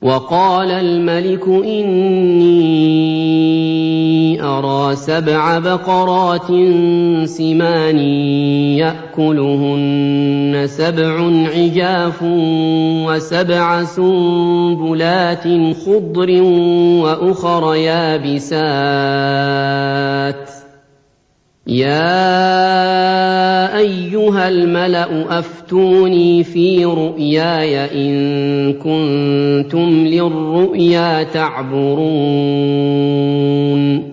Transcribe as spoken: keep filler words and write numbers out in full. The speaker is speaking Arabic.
وقال الملك إني أرى سبع بقرات سمان يأكلهن سبع عجاف وسبع سنبلات خضر وأخر يابسات يا أيها الملأ أفتوني في رؤياي إن كنتم للرؤيا تعبرون